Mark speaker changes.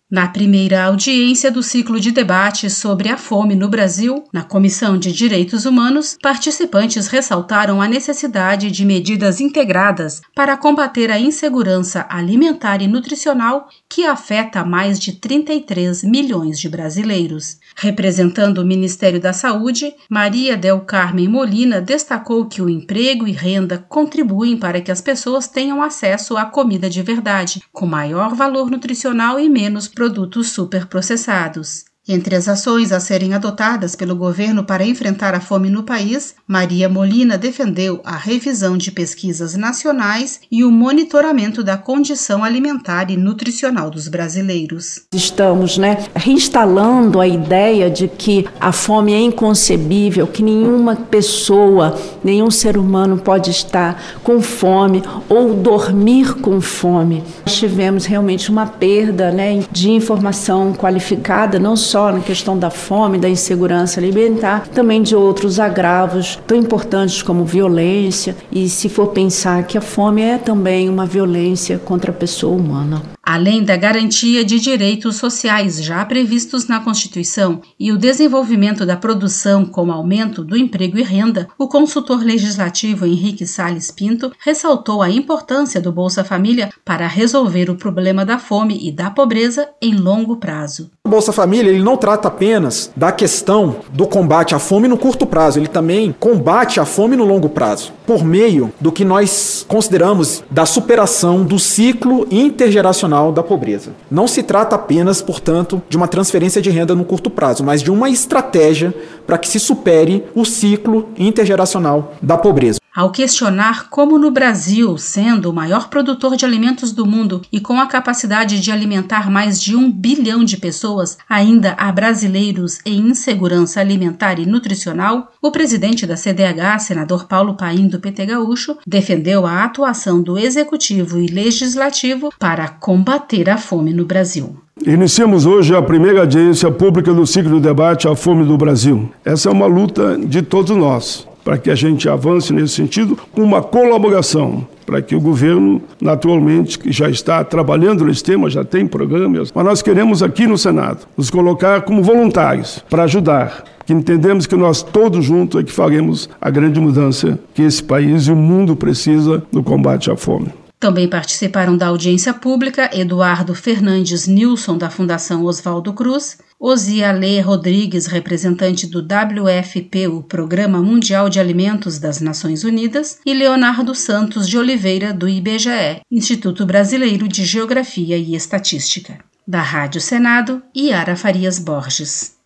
Speaker 1: Na primeira audiência do ciclo de debate sobre a fome no Brasil, na Comissão de Direitos Humanos, participantes ressaltaram a necessidade de medidas integradas para combater a insegurança alimentar e nutricional que afeta mais de 33 milhões de brasileiros. Representando o Ministério da Saúde, Maria del Carmen Molina destacou que o emprego e renda contribuem para que as pessoas tenham acesso à comida de verdade, com maior valor nutricional e menos produtos superprocessados. Entre as ações a serem adotadas pelo governo para enfrentar a fome no país, Maria Molina defendeu a revisão de pesquisas nacionais e o monitoramento da condição alimentar e nutricional dos brasileiros.
Speaker 2: Estamos, reinstalando a ideia de que a fome é inconcebível, que nenhuma pessoa, nenhum ser humano pode estar com fome ou dormir com fome. Nós tivemos realmente uma perda, de informação qualificada, não só na questão da fome, da insegurança alimentar, também de outros agravos tão importantes como violência, e se for pensar que a fome é também uma violência contra a pessoa humana.
Speaker 1: Além da garantia de direitos sociais já previstos na Constituição e o desenvolvimento da produção com aumento do emprego e renda, o consultor legislativo Henrique Salles Pinto ressaltou a importância do Bolsa Família para resolver o problema da fome e da pobreza em longo prazo.
Speaker 3: O Bolsa Família ele não trata apenas da questão do combate à fome no curto prazo, ele também combate a fome no longo prazo, por meio do que nós consideramos da superação do ciclo intergeracional da pobreza. Não se trata apenas, portanto, de uma transferência de renda no curto prazo, mas de uma estratégia para que se supere o ciclo intergeracional da pobreza.
Speaker 1: Ao questionar como no Brasil, sendo o maior produtor de alimentos do mundo e com a capacidade de alimentar mais de 1 bilhão de pessoas, ainda há brasileiros em insegurança alimentar e nutricional, o presidente da CDH, senador Paulo Paim, do PT Gaúcho, defendeu a atuação do Executivo e Legislativo para combater a fome no Brasil.
Speaker 4: Iniciamos hoje a primeira audiência pública do ciclo de debate à fome do Brasil. Essa é uma luta de todos nós, para que a gente avance nesse sentido com uma colaboração, para que o governo, naturalmente, que já está trabalhando nesse tema, já tem programas, mas nós queremos aqui no Senado nos colocar como voluntários para ajudar, que entendemos que nós todos juntos é que faremos a grande mudança que esse país e o mundo precisa no combate à fome.
Speaker 1: Também participaram da audiência pública Eduardo Fernandes Nilson, da Fundação Oswaldo Cruz, Osialê Rodrigues, representante do WFP, o Programa Mundial de Alimentos das Nações Unidas, e Leonardo Santos de Oliveira, do IBGE, Instituto Brasileiro de Geografia e Estatística. Da Rádio Senado, Yara Farias Borges.